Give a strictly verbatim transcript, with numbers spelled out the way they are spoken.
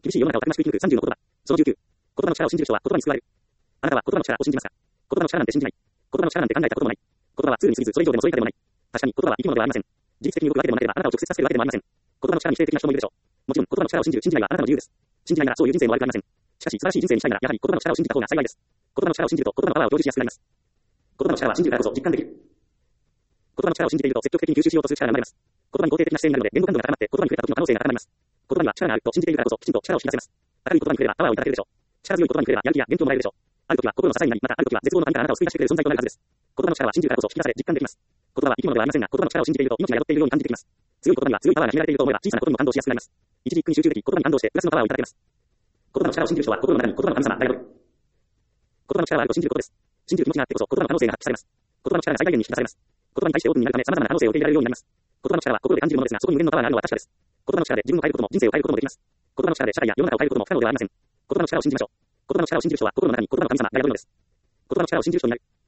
厳しい世の中をたくましく生き抜くさんじゅうの言葉。そのじゅうきゅう。言葉の力を信じる人は言葉に救われる。あなたは言葉の力を信じますか？言葉の力なんて信じない。言葉の力なんて考えたこともない。言葉はツールに過ぎず、それ以上でもそれ以下でもない。確かに言葉は生き物ではありません。事実的に動くわけでもなければ、あなたを直接させるわけでもありません。言葉の力に否定的な人もいるでしょう。もちろん、言葉の力を信じる、信じないはあなたの自由です。信じないならそういう人生も悪くありません。しかし、素晴らしい人生にしたいなら、やはり言葉の力を信じた方が幸いです。言葉の力を信じると、言葉のパワーを享受しやすくなります。言葉の力は信じるからこそ実感できる。言葉の力を信じていると積極的に吸収しようとする力が生まれます。言葉に肯定的な姿勢になるので、言語感度が高まって言葉に触れた時の可能性が高まります。言葉には力があると信じているからこそ、きちんと力を引き出せます。明るい言葉に触れればパワーをいただけるでしょう。力強い言葉に触れればやる気や元気をもらえるでしょう。ある時は心の支えになり、またある時は絶望の谷からあなたを救い出してくれる存在となるはずです。言葉の力は信じるからこそ引き出され実感できます。言葉は生き物ではありませんが、言葉の力を信じていると命が宿っているように感じてきます。強い言葉には強いパワーが秘められていると思えば小さなことにも感動しやすくなります。一時一句に集中でき、言葉に感動してプラスのパワーをいただけます。言葉の力を信じる人は心の中に言葉の神様が宿る。言葉の力はあると信じることです。信じる気持ちがあってこそ言葉の可能性が発揮されます。言葉の力が最大限に引き出されます。言葉に対してオープンになるため様々な可能性を受け入れられるようになります。言葉の力は心で感じるものですが、そこに無限のパワーがあるのは確かです。言葉の力で自分を変えることも人生を変えることもできます。言葉の力で社会や世の中を変えることも不可能ではありません。言葉の力を信じましょう。言葉の力を信じる人は心の中に言葉の神様が宿るのです。言葉の力を信じる人になる。